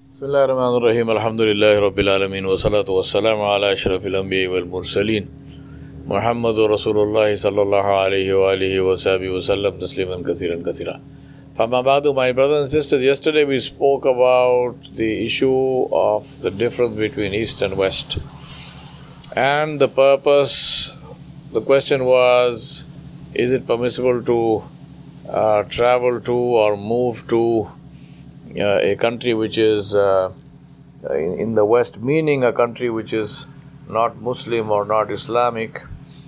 Bismillahirrahmanirrahim. Alhamdulillahi Rabbil Alameen. Wa salatu wa salamu ala ashrafil anbiya wal mursaleen. Muhammadur Rasulullah sallallahu alayhi wa alihi wa sahbihi wa sallam tasliman kathiran kathira. Fama ba'du, my brothers and sisters, yesterday we spoke about the issue of the difference between East and West. And the question was, is it permissible to travel to or move to a country which is in the West, meaning a country which is not Muslim or not Islamic,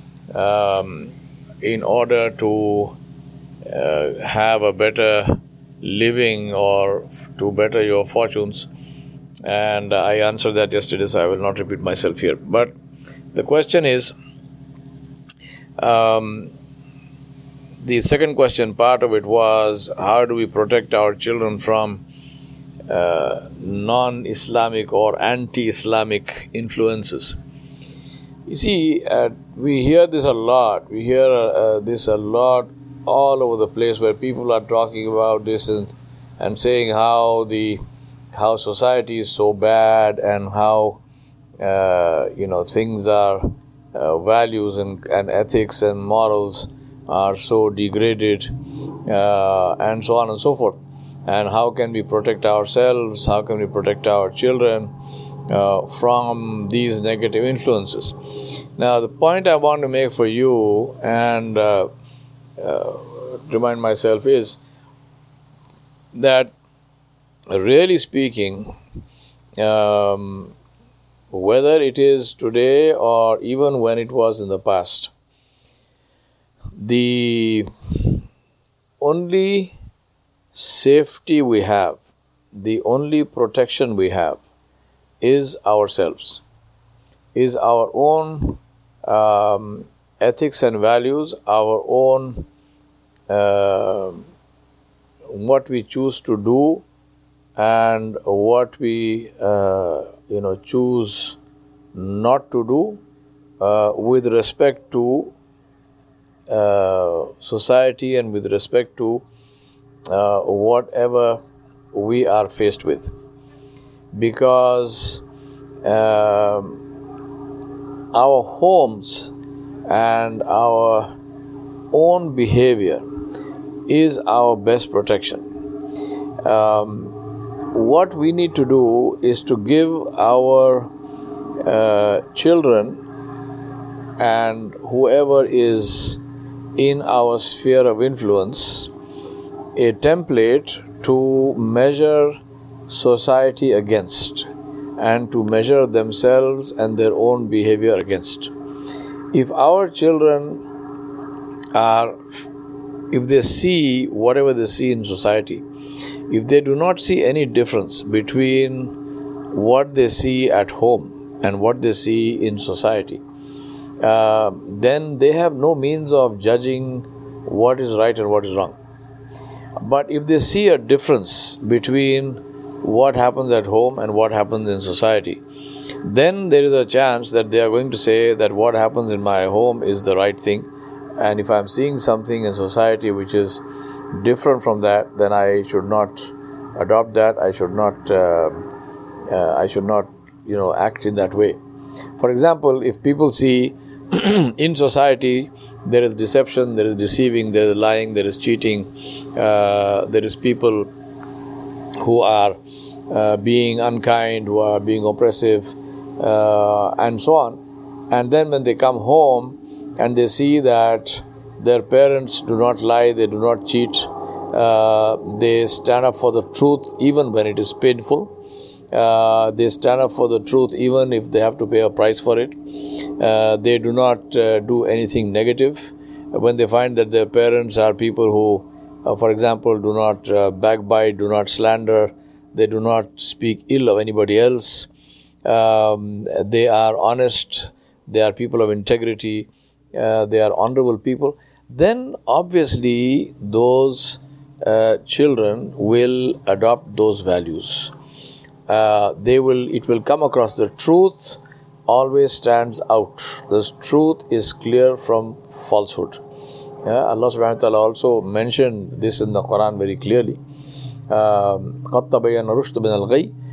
in order to have a better living or to better your fortunes. And I answered that yesterday, so I will not repeat myself here. But the question is, the second question, part of it was, how do we protect our children from non-Islamic or anti-Islamic influences? You see, we hear this a lot. We hear this a lot all over the place, where people are talking about this and saying how society is so bad and how things are values and ethics and morals are so degraded, and so on and so forth. And how can we protect ourselves? How can we protect our children from these negative influences? Now, the point I want to make for you and remind myself is that, really speaking, whether it is today or even when it was in the past, the only safety we have, the only protection we have is ourselves, is our own ethics and values, our own what we choose to do and what we choose not to do with respect to society and with respect to whatever we are faced with. Because our homes and our own behavior is our best protection. What we need to do is to give our children and whoever is in our sphere of influence a template to measure society against and to measure themselves and their own behavior against. If our children if they see whatever they see in society, if they do not see any difference between what they see at home and what they see in society, then they have no means of judging what is right and what is wrong. But if they see a difference between what happens at home and what happens in society, then there is a chance that they are going to say that what happens in my home is the right thing, and if I am seeing something in society which is different from that, then I should not adopt that. I should not act in that way. For example, if people see in society there is deception, there is deceiving, there is lying, there is cheating, there is people who are being unkind, who are being oppressive, and so on. And then when they come home and they see that their parents do not lie, they do not cheat, they stand up for the truth even when it is painful, they stand up for the truth even if they have to pay a price for it, they do not do anything negative. When they find that their parents are people who, for example, do not backbite, do not slander, they do not speak ill of anybody else, they are honest, they are people of integrity, they are honorable people, then obviously those children will adopt those values. It will come across. The truth always stands out. The truth is clear from falsehood. Allah subhanahu wa ta'ala also mentioned this in the Quran very clearly. قَدْ تَبَيَّنَ رُشْدُ مِنَ الْغَيِّ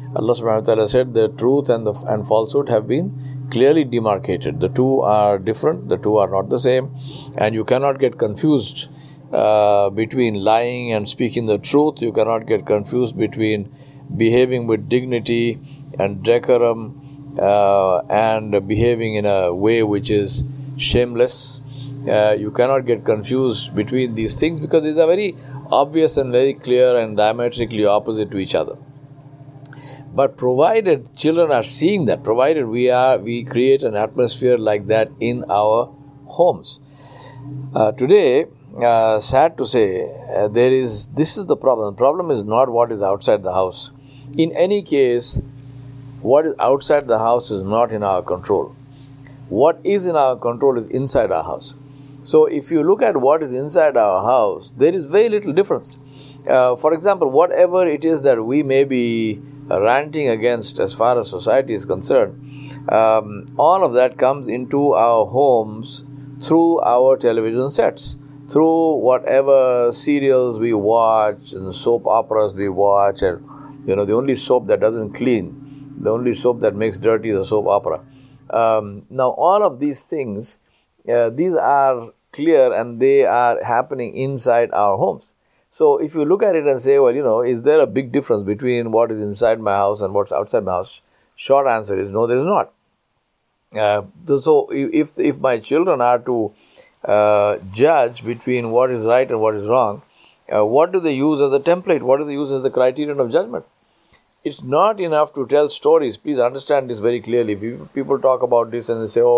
Allah subhanahu wa ta'ala said the truth and falsehood have been clearly demarcated. The two are different, the two are not the same, and you cannot get confused between lying and speaking the truth. You cannot get confused between behaving with dignity and decorum and behaving in a way which is shameless. You cannot get confused between these things because these are very obvious and very clear and diametrically opposite to each other. But provided children are seeing that, provided we create an atmosphere like that in our homes. Today, sad to say, this is the problem. The problem is not what is outside the house. In any case, what is outside the house is not in our control. What is in our control is inside our house. So if you look at what is inside our house, there is very little difference. For example, whatever it is that we may be ranting against as far as society is concerned, all of that comes into our homes through our television sets, through whatever serials we watch and soap operas we watch, and the only soap that doesn't clean, the only soap that makes dirty is a soap opera. Now all of these things, these are clear and they are happening inside our homes. So if you look at it and say, well, is there a big difference between what is inside my house and what's outside my house? Short answer is no, there is not. So if my children are to judge between what is right and what is wrong, what do they use as a template? What do they use as the criterion of judgment? It's not enough to tell stories. Please understand this very clearly. People talk about this and they say,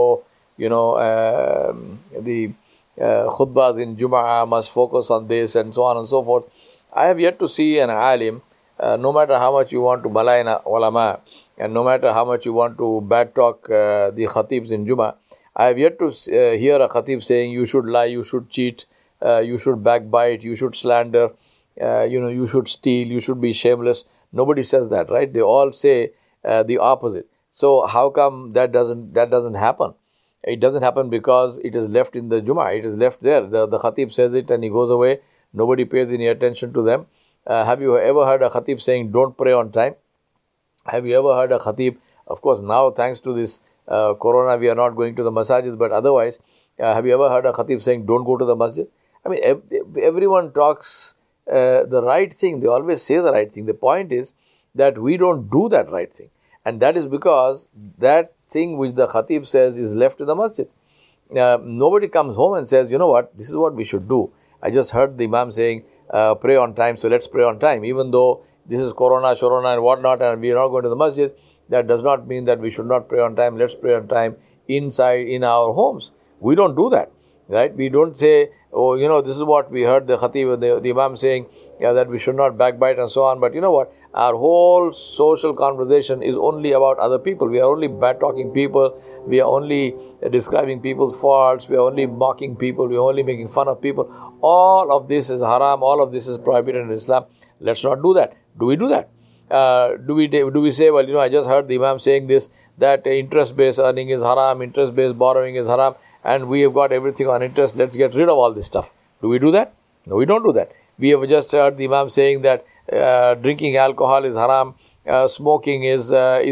the khutbahs in Jum'ah must focus on this and so on and so forth. I have yet to see an alim, no matter how much you want to malay ulama and no matter how much you want to bad talk the khatibs in Jum'ah, I have yet to hear a khatib saying you should lie, you should cheat, you should backbite, you should slander, you should steal, you should be shameless. Nobody says that, right? They all say the opposite. So how come that doesn't happen? It doesn't happen because it is left in the Jummah. It is left there. The khatib says it and he goes away. Nobody pays any attention to them. Have you ever heard a khatib saying, don't pray on time? Have you ever heard a khatib? Of course, now thanks to this corona, we are not going to the masajid. But otherwise, have you ever heard a khatib saying, don't go to the masjid? I mean, everyone talks the right thing. They always say the right thing. The point is that we don't do that right thing. And that is because that thing which the khatib says is left in the masjid. Nobody comes home and says, you know what, this is what we should do. I just heard the imam saying, pray on time, so let's pray on time. Even though this is corona, shorona and whatnot and we are not going to the masjid, that does not mean that we should not pray on time. Let's pray on time inside in our homes. We don't do that, right? We don't say, this is what we heard the khatib, the imam saying, that we should not backbite and so on. But you know what? Our whole social conversation is only about other people. We are only bad-talking people. We are only describing people's faults. We are only mocking people. We are only making fun of people. All of this is haram. All of this is prohibited in Islam. Let's not do that. Do we do that? Do we say, well, I just heard the imam saying this, that interest-based earning is haram, interest-based borrowing is haram, and we have got everything on interest. Let's get rid of all this stuff. Do we do that? No, we don't do that. We have just heard the imam saying that drinking alcohol is haram, smoking is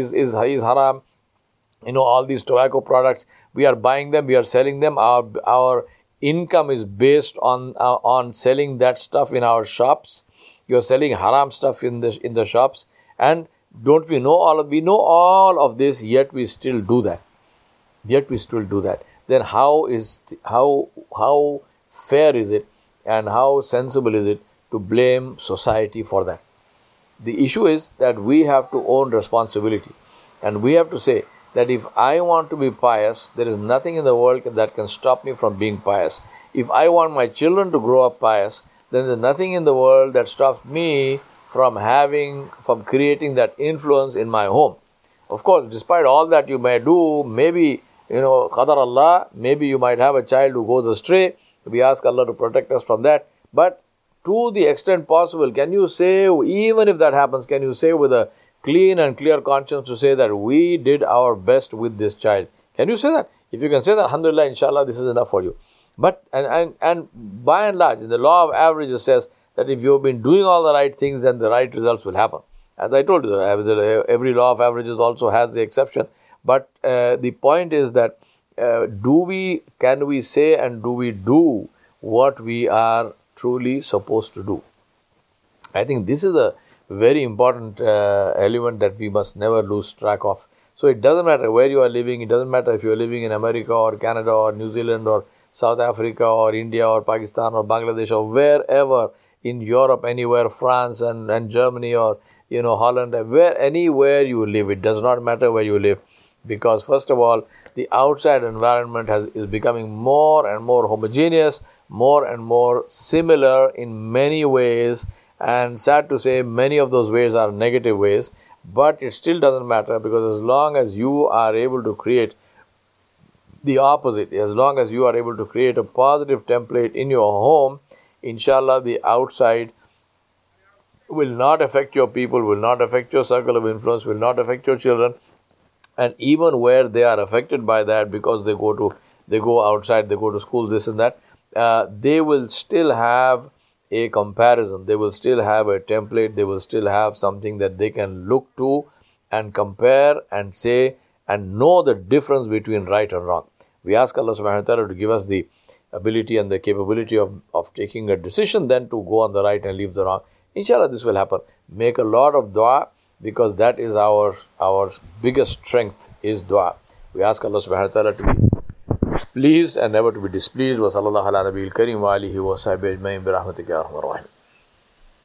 haram. All these tobacco products, we are buying them, we are selling them. Our income is based on selling that stuff in our shops. You are selling haram stuff in the shops, and don't we know we know all of this, yet we still do that. Then how fair is it and how sensible is it to blame society for that? The issue is that we have to own responsibility, and we have to say that if I want to be pious, there is nothing in the world that can stop me from being pious. If I want my children to grow up pious, then there is nothing in the world that stops me from creating that influence in my home. Of course, despite all that you may do, maybe, qadar Allah, maybe you might have a child who goes astray. We ask Allah to protect us from that. But to the extent possible, can you say, even if that happens, can you say with a clean and clear conscience to say that we did our best with this child? Can you say that? If you can say that, alhamdulillah, inshallah, this is enough for you. But, and by and large, the law of averages says that if you've been doing all the right things, then the right results will happen. As I told you, every law of averages also has the exception. But the point is that can we say and do we do what we are truly supposed to do? I think this is a very important element that we must never lose track of. So it doesn't matter where you are living. It doesn't matter if you are living in America or Canada or New Zealand or South Africa or India or Pakistan or Bangladesh or wherever in Europe, anywhere, France and Germany or Holland, anywhere you live. It does not matter where you live, because first of all, the outside environment is becoming more and more homogeneous, more and more similar in many ways. And sad to say, many of those ways are negative ways, but it still doesn't matter, because as long as you are able to create the opposite, as long as you are able to create a positive template in your home, inshallah, the outside will not affect your people, will not affect your circle of influence, will not affect your children. And even where they are affected by that, because they go outside, they go to school, this and that, they will still have a comparison, they will still have a template, they will still have something that they can look to and compare and say and know the difference between right and wrong. We ask Allah subhanahu wa ta'ala to give us the ability and the capability of taking a decision, then to go on the right and leave the wrong. Inshallah, this will happen. Make a lot of dua, because that is our biggest strength is dua. We ask Allah subhanahu wa ta'ala to be pleased and never to be displeased. Wa sallallahu ala nabiyil kareem wa alihi wa sahbihi ajma'in bi rahmatika ya arhamar rahimin.